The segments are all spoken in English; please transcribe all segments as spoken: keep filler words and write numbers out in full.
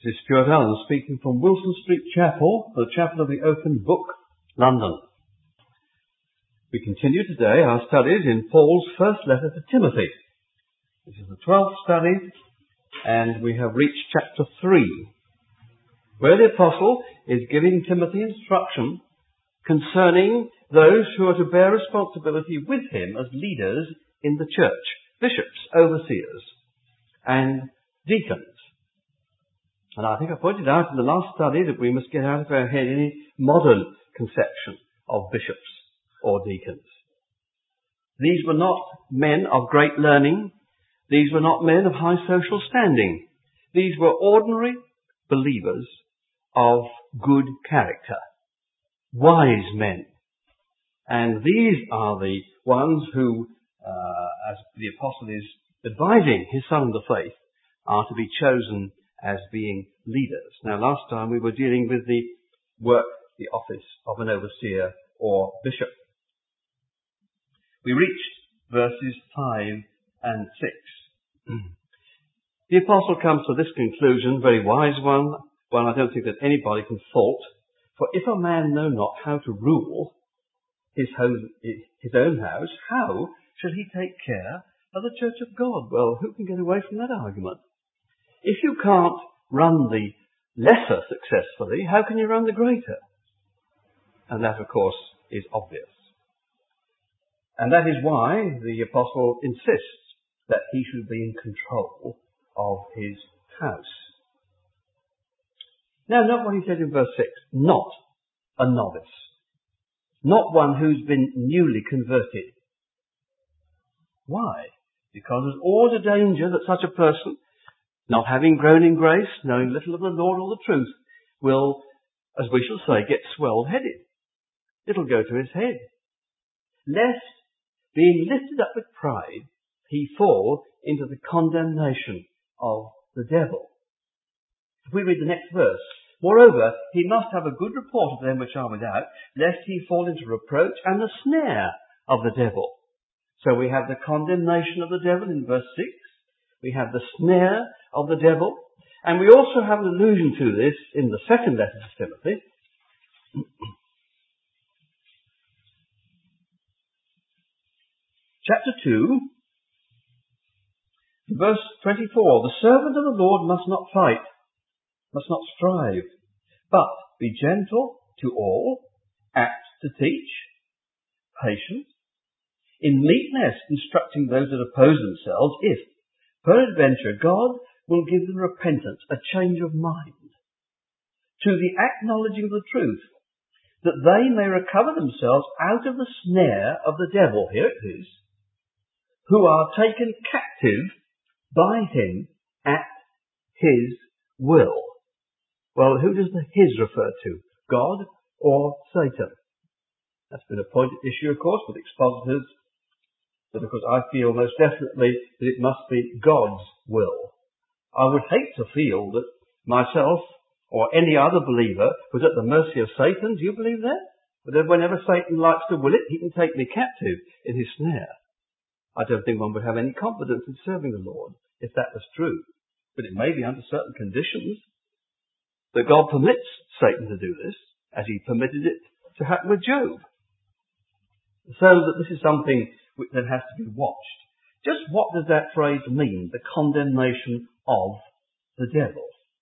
This is Stuart Allen speaking from Wilson Street Chapel, the Chapel of the Open Book, London. We continue today our studies in Paul's first letter to Timothy. This is the twelfth study, and we have reached chapter three, where the Apostle is giving Timothy instruction concerning those who are to bear responsibility with him as leaders in the church, bishops, overseers, and deacons. And I think I pointed out in the last study that we must get out of our head any modern conception of bishops or deacons. These were not men of great learning. These were not men of high social standing. These were ordinary believers of good character, wise men. And these are the ones who, uh, as the Apostle is advising his son of the faith, are to be chosen as being leaders. Now, last time we were dealing with the work, the office of an overseer or bishop. We reached verses five and six. The Apostle comes to this conclusion, very wise one, one I don't think that anybody can fault. For if a man know not how to rule his, home, his own house, how shall he take care of the church of God? Well, who can get away from that argument? If you can't run the lesser successfully, how can you run the greater? And that, of course, is obvious. And that is why the Apostle insists that he should be in control of his house. Now, note what he said in verse six. Not a novice. Not one who's been newly converted. Why? Because there's always a danger that such a person, not having grown in grace, knowing little of the Lord or the truth, will, as we shall say, get swell-headed. It'll go to his head. Lest, being lifted up with pride, he fall into the condemnation of the devil. If we read the next verse, moreover, he must have a good report of them which are without, lest he fall into reproach and the snare of the devil. So we have the condemnation of the devil in verse six. We have the snare of the devil. And we also have an allusion to this in the second letter to Timothy. Chapter two, verse twenty-four. The servant of the Lord must not fight, must not strive, but be gentle to all, apt to teach, patient, in meekness instructing those that oppose themselves, if peradventure God will give them repentance, a change of mind, to the acknowledging of the truth, that they may recover themselves out of the snare of the devil, here it is, who are taken captive by him at his will. Well, who does the his refer to? God or Satan? That's been a pointed issue, of course, with expositors, but of course I feel most definitely that it must be God's will. I would hate to feel that myself or any other believer was at the mercy of Satan. Do you believe that? But whenever Satan likes to will it, he can take me captive in his snare. I don't think one would have any confidence in serving the Lord if that was true. But it may be under certain conditions that God permits Satan to do this, as he permitted it to happen with Job. So that this is something that has to be watched. Just what does that phrase mean, the condemnation of the devil?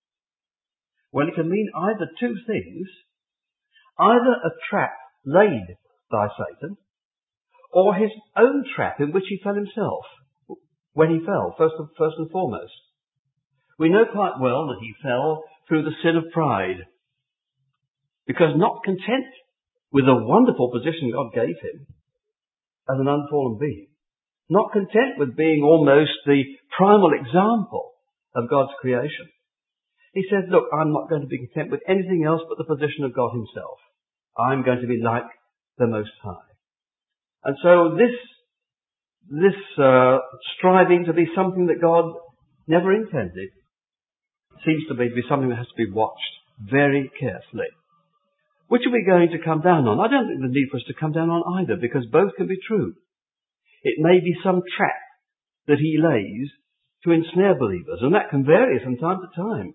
Well, it can mean either two things. Either a trap laid by Satan, or his own trap in which he fell himself, when he fell, first and, first and foremost. We know quite well that he fell through the sin of pride, because not content with the wonderful position God gave him as an unfallen being, not content with being almost the primal example of God's creation, he said, look, I'm not going to be content with anything else but the position of God himself. I'm going to be like the Most High. And so this, this uh, striving to be something that God never intended seems to be, be something that has to be watched very carefully. Which are we going to come down on? I don't think there's need for us to come down on either, because both can be true. It may be some trap that he lays to ensnare believers, and that can vary from time to time.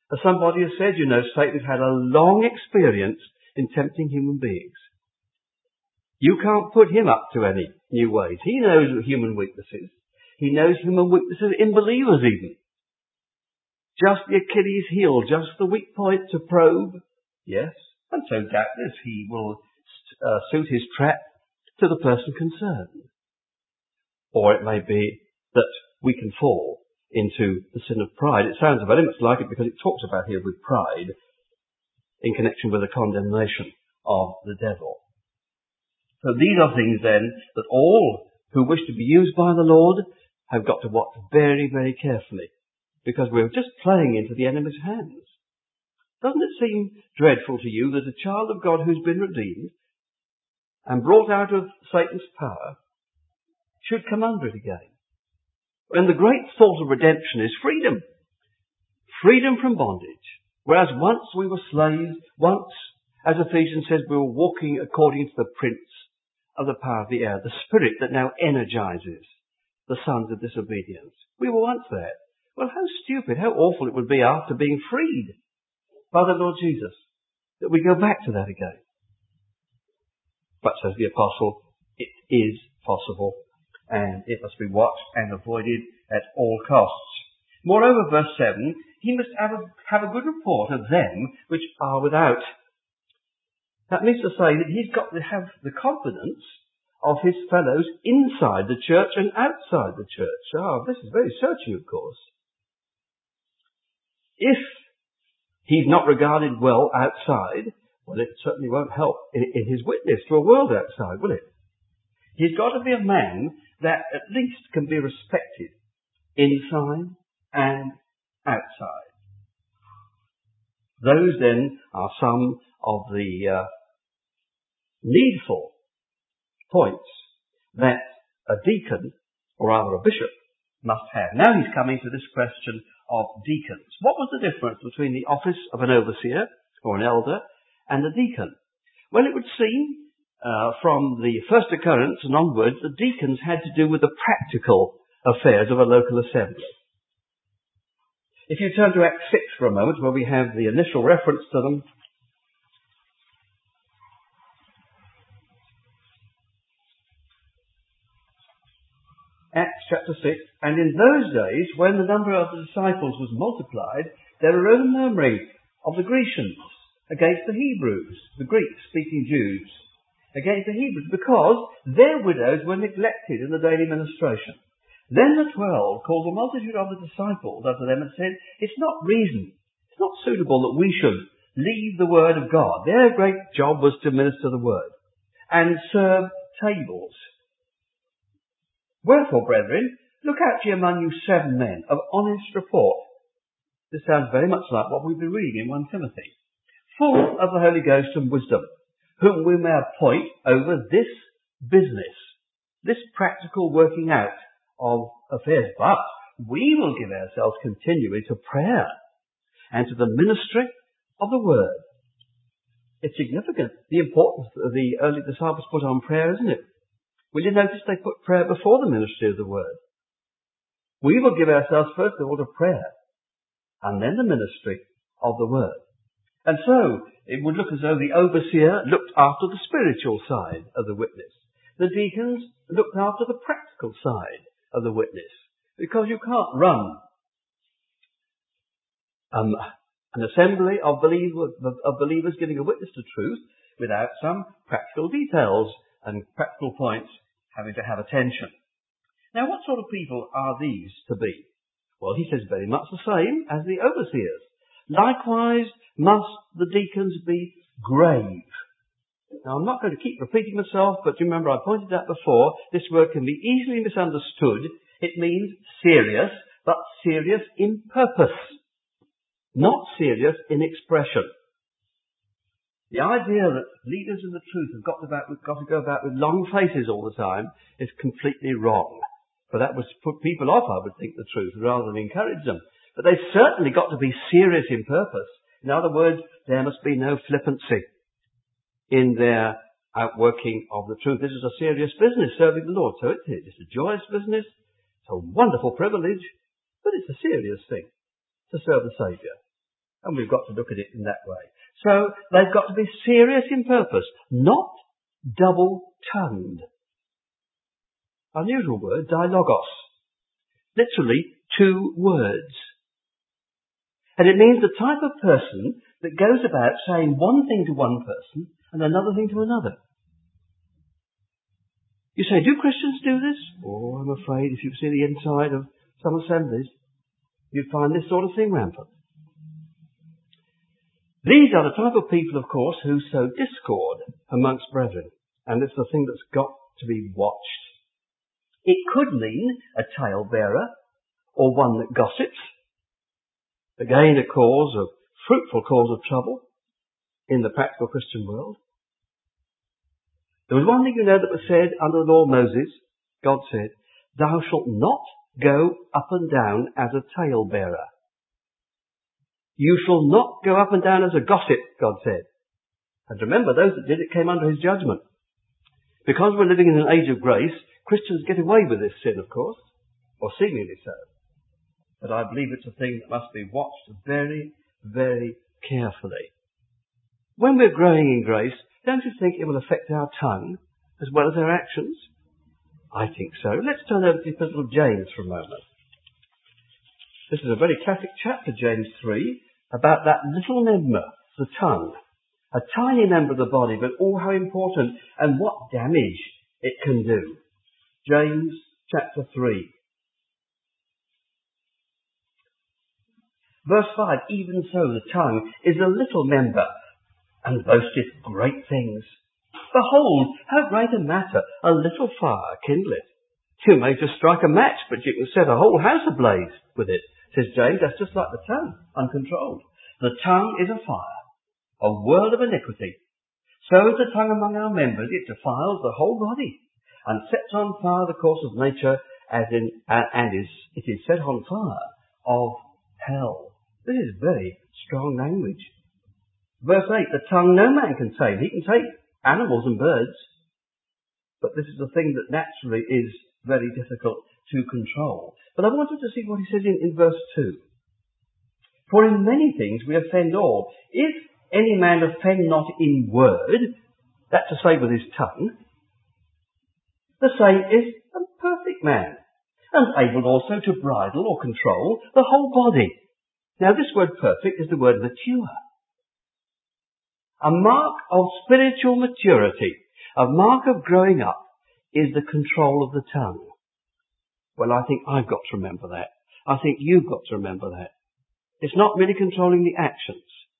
As somebody has said, you know, Satan has had a long experience in tempting human beings. You can't put him up to any new ways. He knows human weaknesses. He knows human weaknesses in believers even. Just the Achilles heel, just the weak point to probe. Yes. And so doubtless he will uh, suit his trap to the person concerned. Or it may be that we can fall into the sin of pride. It sounds very much like it because it talks about here with pride in connection with the condemnation of the devil. So these are things then that all who wish to be used by the Lord have got to watch very, very carefully, because we're just playing into the enemy's hands. Doesn't it seem dreadful to you that a child of God who's been redeemed and brought out of Satan's power should come under it again? When the great thought of redemption is freedom. Freedom from bondage. Whereas once we were slaves, once, as Ephesians says, we were walking according to the prince of the power of the air, the spirit that now energizes the sons of disobedience. We were once there. Well, how stupid, how awful it would be after being freed by the Lord Jesus that we go back to that again. But, says the apostle, it is possible, and it must be watched and avoided at all costs. Moreover, verse seven, he must have a, have a good report of them which are without. That means to say that he's got to have the confidence of his fellows inside the church and outside the church. Ah, this is very searching, of course. If he's not regarded well outside, well, it certainly won't help in, in his witness to a world outside, will it? He's got to be a man that at least can be respected inside and outside. Those then are some of the uh, needful points that a deacon, or rather a bishop, must have. Now he's coming to this question of deacons. What was the difference between the office of an overseer, or an elder, and a deacon? Well, it would seem uh, from the first occurrence and onwards, the deacons had to do with the practical affairs of a local assembly. If you turn to Acts six for a moment, where we have the initial reference to them, Acts chapter six, and in those days, when the number of the disciples was multiplied, there arose a murmuring of the Grecians against the Hebrews, the Greek-speaking Jews, against the Hebrews, because their widows were neglected in the daily ministration. Then the twelve called the multitude of the disciples unto them and said, it's not reason, it's not suitable that we should leave the word of God. Their great job was to minister the word and serve tables. Wherefore, brethren, look out ye among you seven men of honest report. This sounds very much like what we've been reading in First Timothy. Full of the Holy Ghost and wisdom, whom we may appoint over this business, this practical working out of affairs. But we will give ourselves continually to prayer and to the ministry of the word. It's significant, the importance that the early disciples put on prayer, isn't it? Will you notice they put prayer before the ministry of the word? We will give ourselves first of all to prayer and then the ministry of the word. And so it would look as though the overseer looked after the spiritual side of the witness. The deacons looked after the practical side of the witness. Because you can't run um, an assembly of, believer, of believers giving a witness to truth without some practical details and practical points having to have attention. Now, what sort of people are these to be? Well, he says very much the same as the overseers. Likewise must the deacons be grave. Now, I'm not going to keep repeating myself, but you remember I pointed out before, this word can be easily misunderstood. It means serious, but serious in purpose, not serious in expression. The idea that leaders in the truth have got to, about, got to go about with long faces all the time is completely wrong. For that would put people off, I would think, the truth, rather than encourage them. But they've certainly got to be serious in purpose. In other words, there must be no flippancy in their outworking of the truth. This is a serious business, serving the Lord. So it is. It's a joyous business. It's a wonderful privilege. But it's a serious thing to serve the Saviour. And we've got to look at it in that way. So they've got to be serious in purpose, not double-tongued. Unusual word, dilogos. Literally, two words. And it means the type of person that goes about saying one thing to one person and another thing to another. You say, do Christians do this? Oh, I'm afraid if you see the inside of some assemblies, you'd find this sort of thing rampant. These are the type of people, of course, who sow discord amongst brethren. And it's the thing that's got to be watched. It could mean a talebearer or one that gossips. Again, a cause of, fruitful cause of trouble in the practical Christian world. There was one thing, you know, that was said under the law of Moses. God said, thou shalt not go up and down as a talebearer. You shall not go up and down as a gossip, God said. And remember, those that did it came under his judgment. Because we're living in an age of grace, Christians get away with this sin, of course, or seemingly so. But I believe it's a thing that must be watched very, very carefully. When we're growing in grace, don't you think it will affect our tongue as well as our actions? I think so. Let's turn over to the Epistle of James for a moment. This is a very classic chapter, James three, about that little member, the tongue. A tiny member of the body, but oh, how important and what damage it can do. James chapter three. Verse five, even so the tongue is a little member, and boasteth great things. Behold, how great a matter a little fire kindleth. You may just strike a match, but you can set a whole house ablaze with it. Says James, that's just like the tongue, uncontrolled. The tongue is a fire, a world of iniquity. So is the tongue among our members, it defiles the whole body, and sets on fire the course of nature, as in, uh, and is, it is set on fire of hell. This is very strong language. Verse eight, the tongue no man can tame. He can take animals and birds, but this is a thing that naturally is very difficult to control. But I wanted to see what he says in, in verse two. For in many things we offend all. If any man offend not in word, that to say with his tongue, the same is a perfect man, and able also to bridle or control the whole body. Now this word perfect is the word mature. A mark of spiritual maturity, a mark of growing up, is the control of the tongue. Well, I think I've got to remember that. I think you've got to remember that. It's not really controlling the actions.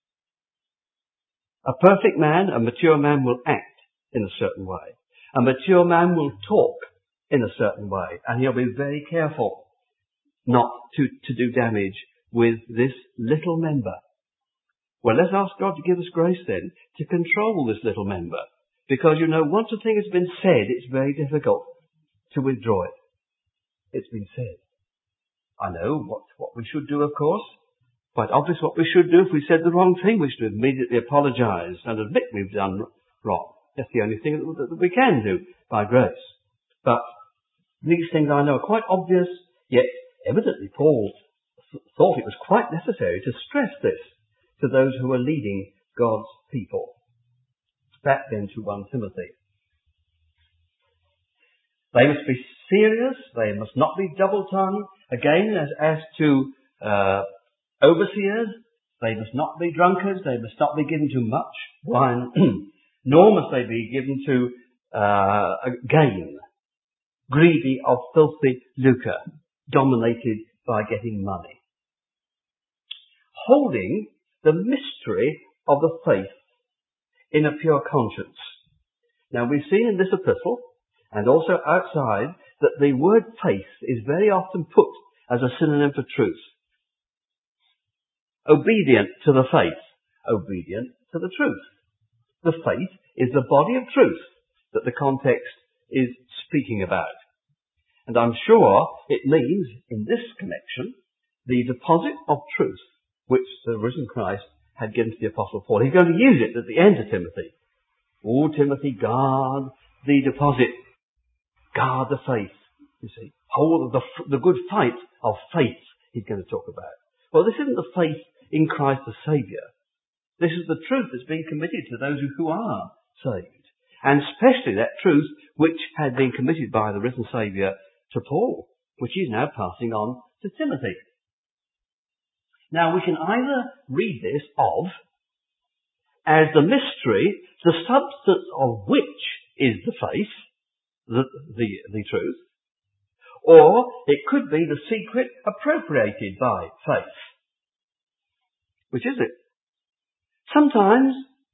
A perfect man, a mature man, will act in a certain way. A mature man will talk in a certain way, and he'll be very careful not to, to do damage with this little member. Well, let's ask God to give us grace then to control this little member. Because, you know, once a thing has been said, it's very difficult to withdraw it. It's been said. I know what, what we should do, of course. Quite obvious what we should do if we said the wrong thing. We should immediately apologise and admit we've done wrong. That's the only thing that, that we can do by grace. But these things I know are quite obvious, yet evidently Paul th- thought it was quite necessary to stress this to those who are leading God's people. Back then to First Timothy. They must be serious. They must not be double-tongued. Again, as, as to uh, overseers, they must not be drunkards. They must not be given to much wine, nor must they be given to uh, gain, greedy of filthy lucre, dominated by getting money. Holding the mystery of the faith in a pure conscience. Now we've seen in this epistle, and also outside, that the word faith is very often put as a synonym for truth. Obedient to the faith, obedient to the truth. The faith is the body of truth that the context is speaking about. And I'm sure it means, in this connection, the deposit of truth which the risen Christ had given to the Apostle Paul. He's going to use it at the end of Timothy. Oh, Timothy, guard the deposit. Guard the faith. You see, hold the, the good fight of faith he's going to talk about. Well, this isn't the faith in Christ the Saviour. This is the truth that's being committed to those who are saved. And especially that truth which had been committed by the risen Saviour to Paul, which he's now passing on to Timothy. Now we can either read this of as the mystery, the substance of which is the faith, the, the, the truth, or it could be the secret appropriated by faith. Which is it? Sometimes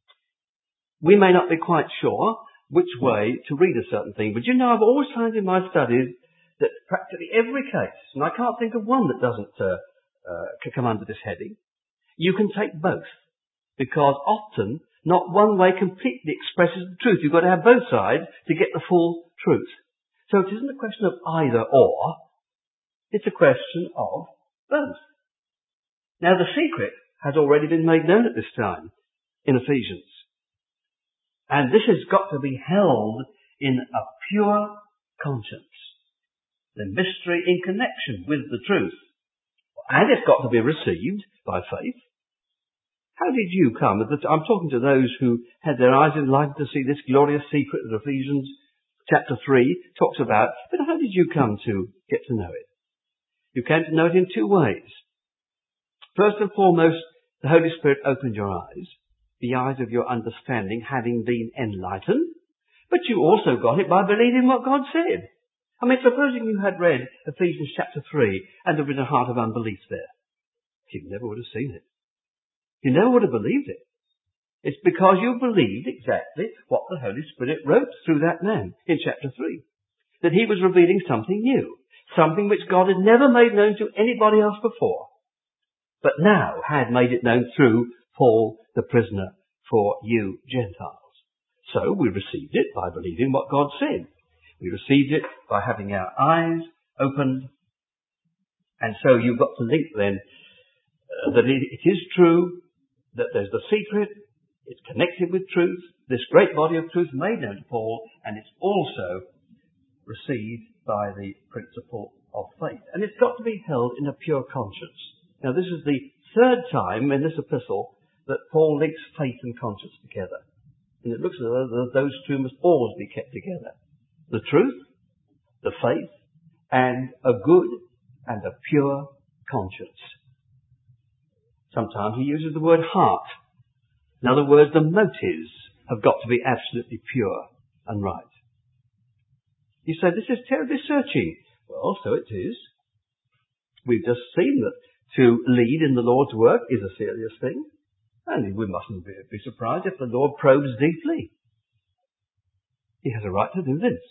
we may not be quite sure which way to read a certain thing, but you know, I've always found in my studies that practically every case, and I can't think of one that doesn't uh, uh, come under this heading, you can take both. Because often, not one way completely expresses the truth. You've got to have both sides to get the full truth. So it isn't a question of either or, it's a question of both. Now the secret has already been made known at this time in Ephesians. And this has got to be held in a pure conscience. The mystery in connection with the truth. And it's got to be received by faith. How did you come? I'm talking to those who had their eyes enlightened to see this glorious secret that Ephesians chapter three talks about. But how did you come to get to know it? You came to know it in two ways. First and foremost, the Holy Spirit opened your eyes, the eyes of your understanding having been enlightened, but you also got it by believing what God said. I mean, supposing you had read Ephesians chapter three and there was a heart of unbelief there, you never would have seen it. You never would have believed it. It's because you believed exactly what the Holy Spirit wrote through that man in chapter three. That he was revealing something new. Something which God had never made known to anybody else before. But now had made it known through Paul the prisoner for you Gentiles. So we received it by believing what God said. We received it by having our eyes opened. And so you've got to link then uh, that it, it is true that there's the secret, it's connected with truth, this great body of truth made known to Paul, and it's also received by the principle of faith. And it's got to be held in a pure conscience. Now this is the third time in this epistle that Paul links faith and conscience together. And it looks as though those two must always be kept together. The truth, the faith, and a good and a pure conscience. Sometimes he uses the word heart. In other words, the motives have got to be absolutely pure and right. You say, this is terribly searching. Well, so it is. We've just seen that to lead in the Lord's work is a serious thing. And we mustn't be, be surprised if the Lord probes deeply. He has a right to do this.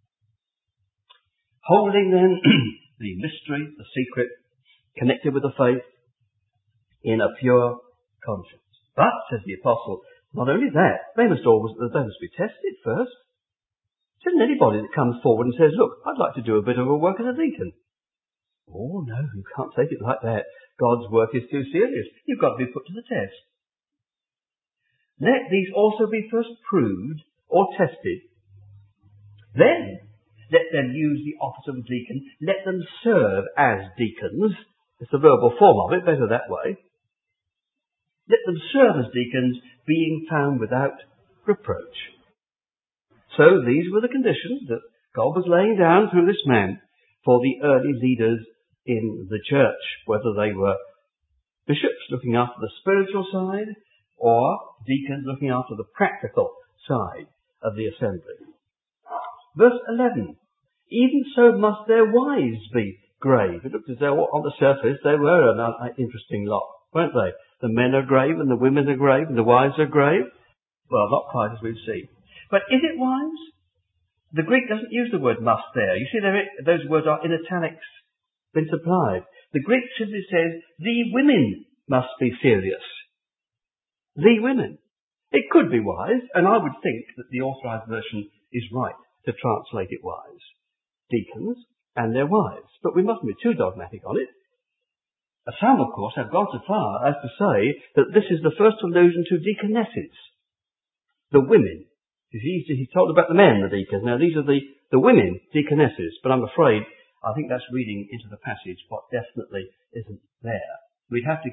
Holding then the mystery, the secret, connected with the faith, in a pure conscience. But, says the apostle, not only that, they must always, they must be tested first. There isn't anybody that comes forward and says, look, I'd like to do a bit of a work as a deacon. Oh no, you can't take it like that. God's work is too serious. You've got to be put to the test. Let these also be first proved or tested. Then, let them use the office of a deacon. Let them serve as deacons. It's the verbal form of it, better that way. Let them serve as deacons, being found without reproach. So these were the conditions that God was laying down through this man for the early leaders in the church, whether they were bishops looking after the spiritual side or deacons looking after the practical side of the assembly. Verse eleven, even so must their wives be grave. It looked as though on the surface they were an interesting lot, weren't they? The men are grave and the women are grave and the wives are grave. Well, not quite as we've seen. But is it wives? The Greek doesn't use the word must there. You see, there, those words are in italics, been supplied. The Greek simply says, the women must be serious. The women. It could be wives, and I would think that the authorized version is right to translate it wives. Deacons and their wives. But we mustn't be too dogmatic on it. Some, of course, have gone so far as to say that this is the first allusion to deaconesses. The women. He's, he's told about the men, the deacons. Now, these are the, the women, deaconesses. But I'm afraid, I think that's reading into the passage what definitely isn't there. We'd have to get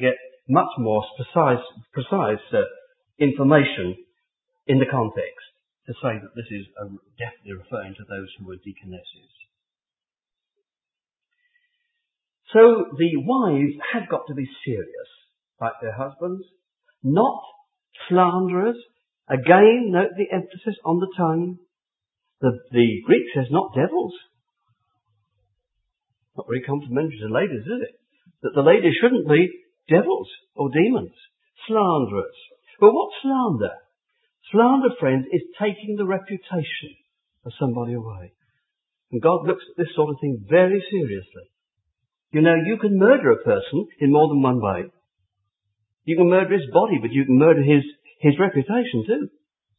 much more precise, precise uh, information in the context to say that this is uh, definitely referring to those who were deaconesses. So the wives have got to be serious, like their husbands, not slanderers. Again, note the emphasis on the tongue. The, the Greek says not devils. Not very complimentary to ladies, is it? That the ladies shouldn't be devils or demons, slanderers. Well, what's slander? Slander, friends, is taking the reputation of somebody away. And God looks at this sort of thing very seriously. You know, you can murder a person in more than one way. You can murder his body, but you can murder his, his reputation too.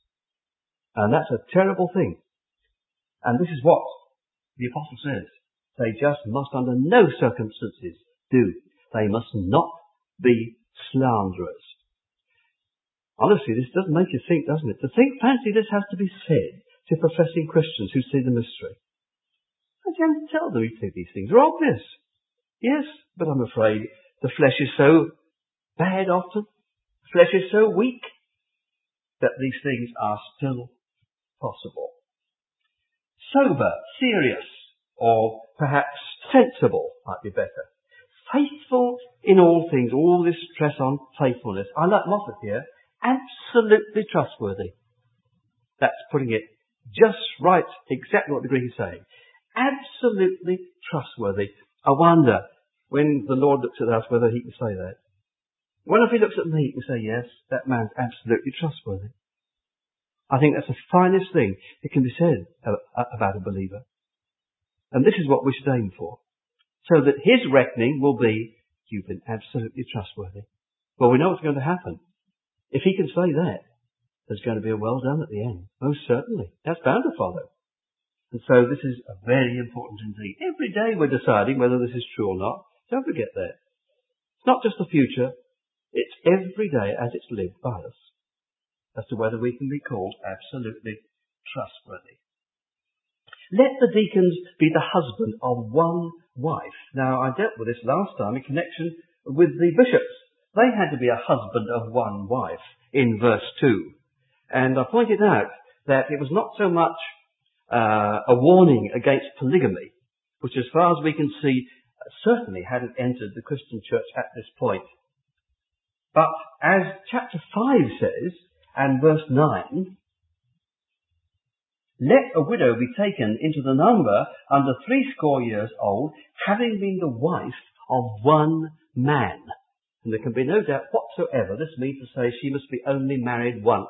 And that's a terrible thing. And this is what the apostle says. They just must under no circumstances do. They must not be slanderers. Honestly, this doesn't make you think, doesn't it? To think, fancy this has to be said to professing Christians who see the mystery. I can tell them you think these things are obvious. Yes, but I'm afraid the flesh is so bad often. The flesh is so weak that these things are still possible. Sober, serious, or perhaps sensible might be better. Faithful in all things, all this stress on faithfulness. I like Moffat here. Absolutely trustworthy. That's putting it just right, exactly what the Greek is saying. Absolutely trustworthy. I wonder, when the Lord looks at us, whether he can say that. What if he looks at me, he can say, yes, that man's absolutely trustworthy. I think that's the finest thing that can be said about a believer. And this is what we should aim for. So that his reckoning will be, you've been absolutely trustworthy. Well, we know what's going to happen. If he can say that, there's going to be a well done at the end. Most certainly. That's bound to follow. And so this is very important indeed. Every day we're deciding whether this is true or not. Don't forget that. It's not just the future. It's every day as it's lived by us as to whether we can be called absolutely trustworthy. Let the deacons be the husband of one wife. Now, I dealt with this last time in connection with the bishops. They had to be a husband of one wife in verse two. And I pointed out that it was not so much uh, a warning against polygamy, which as far as we can see certainly hadn't entered the Christian church at this point. But as chapter five says, and verse nine, let a widow be taken into the number under threescore years old, having been the wife of one man. And there can be no doubt whatsoever this means to say she must be only married once.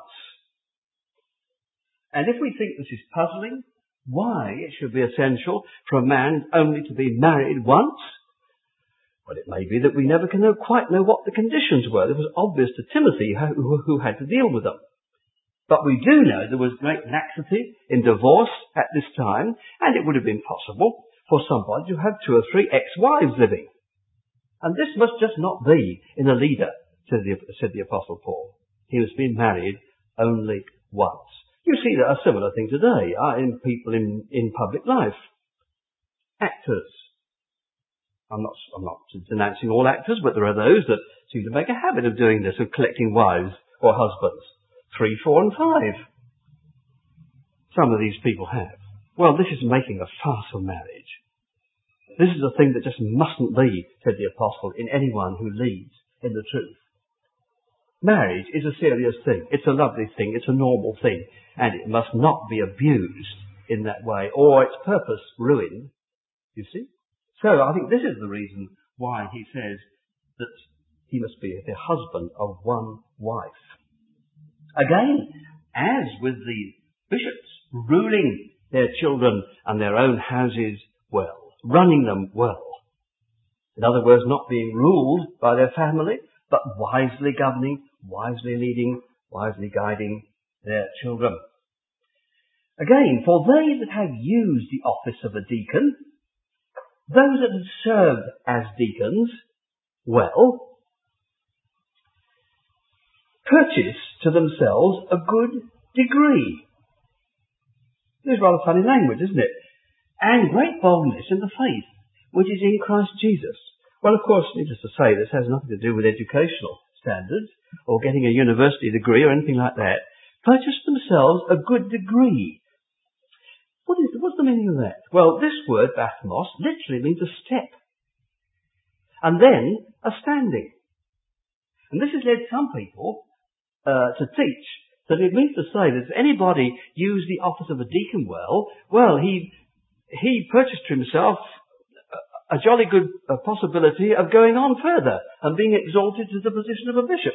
And if we think this is puzzling, why it should be essential for a man only to be married once? Well, it may be that we never can know, quite know what the conditions were. It was obvious to Timothy who, who had to deal with them. But we do know there was great laxity in divorce at this time, and it would have been possible for somebody to have two or three ex-wives living. And this must just not be in a leader, said the, said the Apostle Paul. He was being married only once. You see that a similar thing today uh, in people in, in public life. Actors. I'm not, I'm not denouncing all actors, but there are those that seem to make a habit of doing this, of collecting wives or husbands. Three, four and five. Some of these people have. Well, this is making a farce of marriage. This is a thing that just mustn't be, said the Apostle, in anyone who leads in the truth. Marriage is a serious thing. It's a lovely thing. It's a normal thing. And it must not be abused in that way, or its purpose ruined. You see? So I think this is the reason why he says that he must be the husband of one wife. Again, as with the bishops, ruling their children and their own houses well, running them well. In other words, not being ruled by their family, but wisely governing, wisely leading, wisely guiding their children. Again, for they that have used the office of a deacon, those that have served as deacons, well, purchase to themselves a good degree. This is rather funny language, isn't it? And great boldness in the faith, which is in Christ Jesus. Well, of course, needless to say, this has nothing to do with educational standards or getting a university degree or anything like that. Purchase themselves a good degree. What is, what's the meaning of that? Well, this word, bathmos, literally means a step. And then a standing. And this has led some people uh, to teach that it means to say that if anybody used the office of a deacon well, well, he he purchased to himself a, a jolly good uh, possibility of going on further and being exalted to the position of a bishop.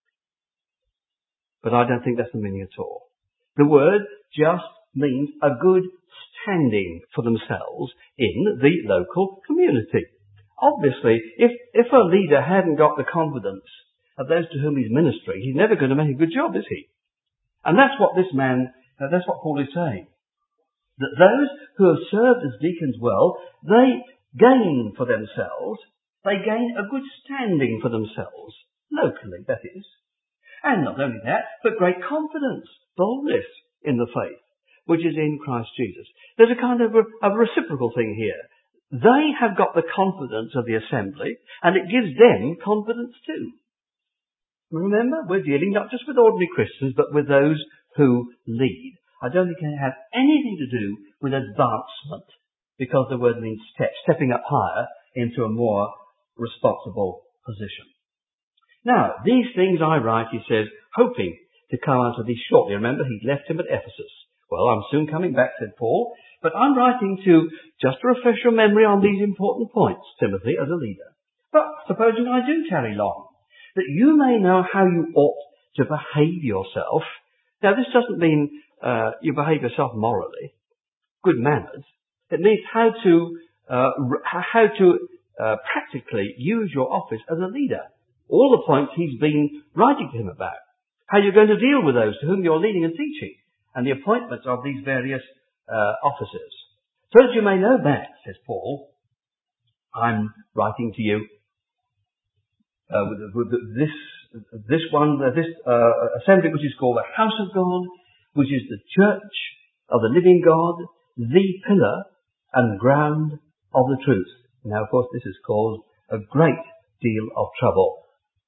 But I don't think that's the meaning at all. The word just means a good standing for themselves in the local community. Obviously, if, if a leader hadn't got the confidence of those to whom he's ministering, he's never going to make a good job, is he? And that's what this man, uh, that's what Paul is saying. That those who have served as deacons well, they gain for themselves, they gain a good standing for themselves, locally, that is. And not only that, but great confidence, boldness in the faith, which is in Christ Jesus. There's a kind of a, a reciprocal thing here. They have got the confidence of the assembly, and it gives them confidence too. Remember, we're dealing not just with ordinary Christians, but with those who lead. I don't think it has anything to do with advancement, because the word means step, stepping up higher into a more responsible position. Now, these things I write, he says, hoping to come unto thee shortly. Remember, he'd left him at Ephesus. Well, I'm soon coming back, said Paul, but I'm writing to just to refresh your memory on these important points, Timothy, as a leader. But supposing I do tarry long, that you may know how you ought to behave yourself. Now, this doesn't mean uh, you behave yourself morally, good manners. It means how to uh, how to uh, practically use your office as a leader. All the points he's been writing to him about. How you're going to deal with those to whom you're leading and teaching, and the appointments of these various uh, officers. So that you may know that, says Paul, I'm writing to you uh, with, with this this one, uh, this uh, assembly which is called the house of God, which is the church of the living God, the pillar and ground of the truth. Now, of course, this has caused a great deal of trouble.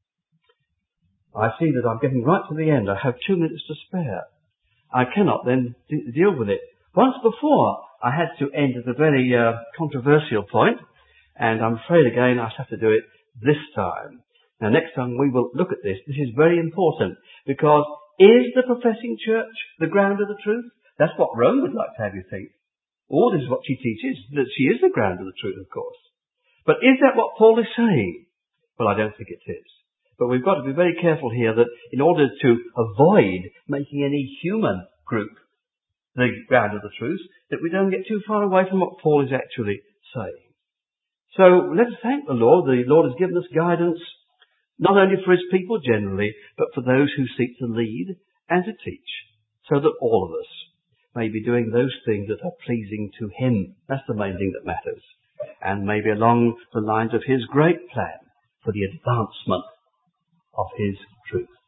I see that I'm getting right to the end. I have two minutes to spare. I cannot then d- deal with it. Once before, I had to end at a very uh, controversial point, and I'm afraid again I have to do it this time. Now, next time we will look at this. This is very important, because is the professing church the ground of the truth? That's what Rome would like to have you think. Or this is what she teaches, that she is the ground of the truth, of course. But is that what Paul is saying? Well, I don't think it is. But we've got to be very careful here that in order to avoid making any human group the ground of the truth, that we don't get too far away from what Paul is actually saying. So let's thank the Lord. The Lord has given us guidance, not only for his people generally, but for those who seek to lead and to teach, so that all of us may be doing those things that are pleasing to him. That's the main thing that matters. And maybe along the lines of his great plan for the advancement of his truth.